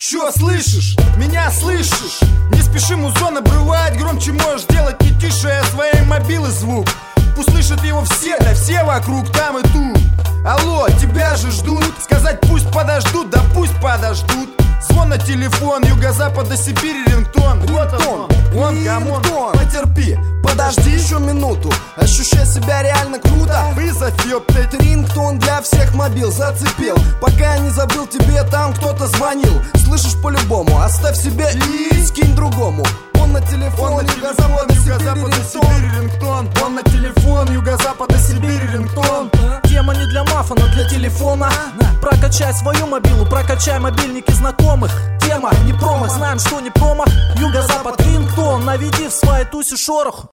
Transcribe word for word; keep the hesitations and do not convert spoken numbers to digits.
Чё слышишь? Меня слышишь? Не спеши музон обрывать, громче можешь делать, не тише, а своей мобилы звук. Пусть слышат его все, да все вокруг, там и тут. Алло, тебя же ждут. Сказать пусть подождут, да пусть подождут. Звон на телефон, юго-запада Сибири, рингтон. Рингтон, он, камон. Потерпи, подожди еще минуту. Ощущай себя реально круто. Вызов, ёптать. Рингтон для всех мобил зацепил. Пока я не забыл, тебе там кто-то звонил. Слышишь по-любому, оставь себе и скинь другому. Он на телефон, юго-запада Сибири, рингтон. Он на телефон, юго-запада Сибири, рингтон. Тема не для мафа, но для телефона. Прокачай свою мобилу, прокачай мобильники знакомых. Тема не промах, знаем, что не промах. Юго-запад, рингтон, наведи в своей тусе шорох.